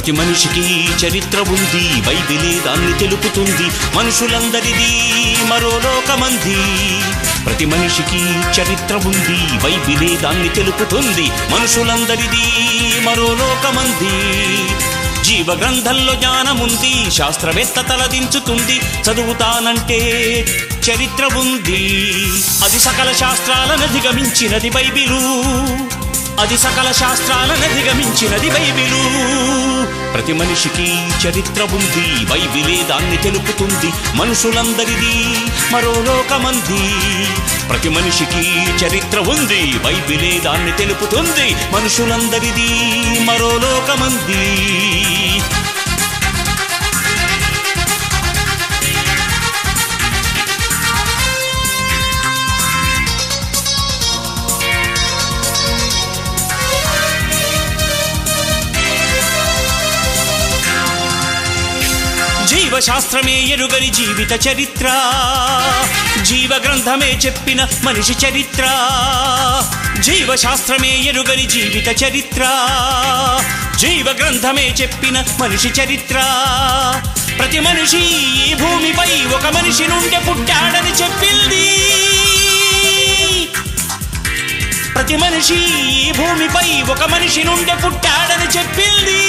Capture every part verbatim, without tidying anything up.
ప్రతి మనిషికి చరిత్ర ఉంది, బైబిలే దాన్ని తెలుపుతుంది. మనుషులందరిది మరో లోకమంది. ప్రతి మనిషికి చరిత్ర ఉంది, బైబిలే దాన్ని తెలుపుతుంది. మనుషులందరిది మరో లోకమంది. జీవ గ్రంథంలో జ్ఞానముంది, శాస్త్రవేత్త తలదించుతుంది. చదువుతానంటే చరిత్ర ఉంది, అది సకల శాస్త్రాలను అధిగమించినది బైబిలు. అది సకల శాస్త్రాలను అధిగమించినది బైబిలు. ప్రతి మనిషికి చరిత్ర ఉంది, బైబిలే దాన్ని తెలుపుతుంది. మనుషులందరిది మరో లోకమంది. ప్రతి మనిషికి చరిత్ర ఉంది, బైబిలే దాన్ని తెలుపుతుంది. మనుషులందరిది మరో లోకమంది. జీవశాస్త్రమే ఎరుగని జీవిత చరిత్ర, జీవ గ్రంథమే చెప్పిన మనిషి చరిత్ర. జీవశాస్త్రమే ఎరుగని జీవిత చరిత్ర, జీవ గ్రంథమే చెప్పిన మనిషి చరిత్ర. ప్రతి మనిషి ఈ భూమిపై ఒక మనిషి నుండి పుట్టాడని చెప్పింది. ప్రతి మనిషి ఈ భూమిపై ఒక మనిషి నుండి పుట్టాడని చెప్పింది.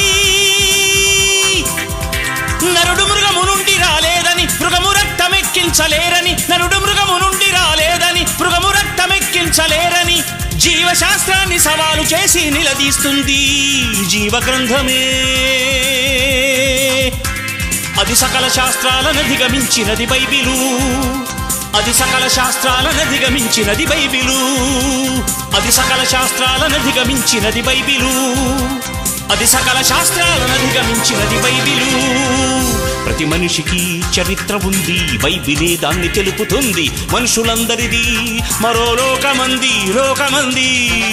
నరుడు మృగము నుండి రాలేదని, మృగము రక్తమెక్కించలేరని. నరుడు మృగము నుండి రాలేదని, మృగము రక్తమెక్కించలేరని జీవశాస్త్రాన్ని సవాలు చేసి నిలదీస్తుంది జీవ గ్రంథమే. అది సకల శాస్త్రాలను అధిగమించినది బైబిలు. అది సకల శాస్త్రాలను అధిగమించినది బైబిలు. అది సకల శాస్త్రాలను అధిగమించినది బైబిలు. అది సకల శాస్త్రాలను అధిగమించినది బైబిలు. ప్రతి మనిషికి చరిత్ర ఉంది, బైబిలే దాన్ని తెలుపుతుంది. మనుషులందరిది మరో లోకమంది, లోకమంది.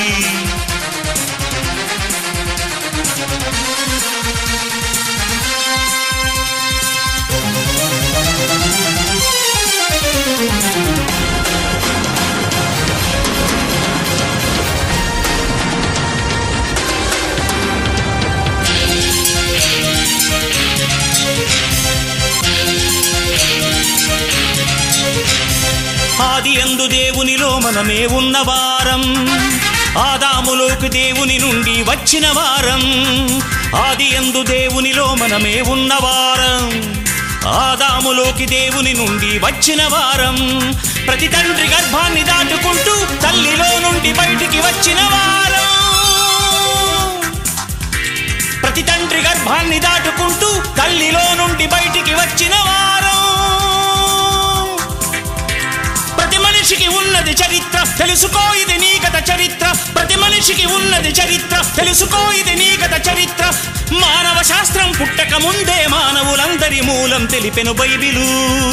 ఆది యందు దేవునిలో మనమే ఉన్నవారం, ఆదాములోకి దేవుని నుండి వచ్చిన వారం. ఆది యందు దేవునిలో మనమే ఉన్నవారం, ఆదాములోకి దేవుని నుండి వచ్చిన వారం. ప్రతి తండ్రి గర్భాన్ని దాటుకుంటూ తల్లిలో నుండి బయటికి వచ్చిన వారం. ప్రతి తండ్రి గర్భాన్ని దాటుకుంటూ తల్లిలో నుండి బయటికి వచ్చిన వారం. ప్రతి మనిషికి ఉన్నది చరిత్ర, తెలుసుకో ఇది నీ గత చరిత్ర. ప్రతి మనిషికి ఉన్నది చరిత్ర, తెలుసుకో ఇది నీ గత చరిత్ర. మానవ శాస్త్రం పుట్టక ముందే మానవులందరి మూలం తెలిపెను బైబిలు.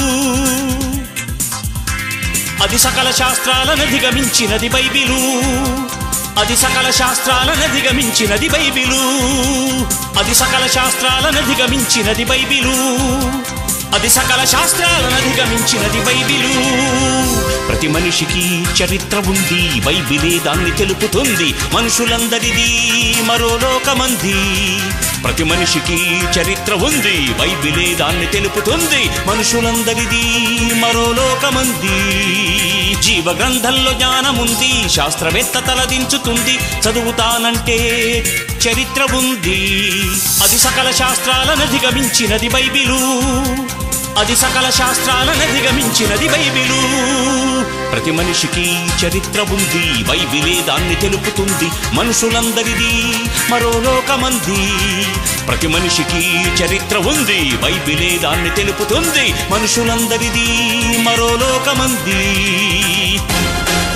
అది సకల శాస్త్రాలను అధిగమించినది బైబిలు. అది సకల శాస్త్రాలను అధిగమించినది బైబిలు. అది సకల శాస్త్రాలను అధిగమించినది బైబిలు. అది సకల శాస్త్రాలను అధిగమించినది బైబిలు. ప్రతి మనిషికి చరిత్ర ఉంది, బైబిలే దాన్ని తెలుపుతుంది. మనుషులందరిది మరో లోకమంది. ప్రతి మనిషికి చరిత్ర ఉంది, బైబిలే దాన్ని తెలుపుతుంది. మనుషులందరిది మరో లోకమంది. జీవ గ్రంథంలో జ్ఞానముంది, శాస్త్రవేత్త తలదించుతుంది. చదువుతానంటే చరిత్ర ఉంది, అది సకల శాస్త్రాలను అధిగమించినది బైబిలు. అది సకల శాస్త్రాలను అధిగమించినది బైబిలు. ప్రతి మనిషికి చరిత్ర ఉంది, బైబిలే దాన్ని తెలుపుతుంది. మనుషులందరిది మరో లోకమంది. ప్రతి మనిషికి చరిత్ర ఉంది, బైబిలే దాన్ని తెలుపుతుంది. మనుషులందరిది మరో లోకమంది.